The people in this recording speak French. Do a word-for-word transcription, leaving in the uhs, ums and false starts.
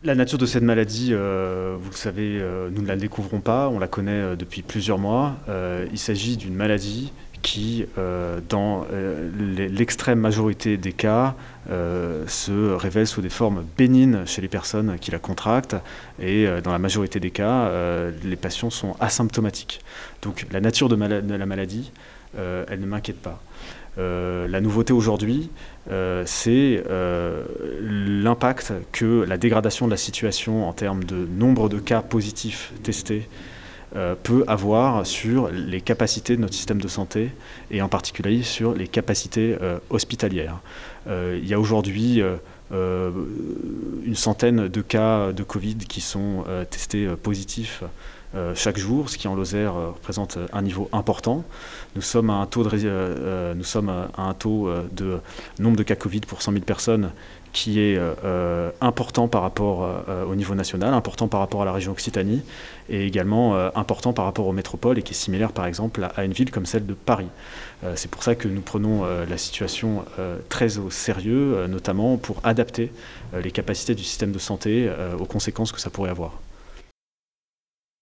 La nature de cette maladie, euh, vous le savez, euh, nous ne la découvrons pas, on la connaît euh, depuis plusieurs mois. Euh, il s'agit d'une maladie qui, euh, dans euh, l'extrême majorité des cas, euh, se révèle sous des formes bénignes chez les personnes qui la contractent, et euh, dans la majorité des cas, euh, les patients sont asymptomatiques. Donc la nature de, mala de la maladie, euh, elle ne m'inquiète pas. Euh, la nouveauté aujourd'hui, euh, c'est euh, l'impact que la dégradation de la situation en termes de nombre de cas positifs testés euh, peut avoir sur les capacités de notre système de santé et en particulier sur les capacités euh, hospitalières. Euh, il y a aujourd'hui euh, euh, une centaine de cas de Covid qui sont euh, testés euh, positifs Euh, chaque jour, ce qui en Lozère euh, représente un niveau important. Nous sommes à un taux de, euh, nous sommes à un taux euh, de nombre de cas Covid pour cent mille personnes qui est euh, important par rapport euh, au niveau national, important par rapport à la région Occitanie, et également euh, important par rapport aux métropoles, et qui est similaire par exemple à, à une ville comme celle de Paris. Euh, c'est pour ça que nous prenons euh, la situation euh, très au sérieux, euh, notamment pour adapter euh, les capacités du système de santé euh, aux conséquences que ça pourrait avoir.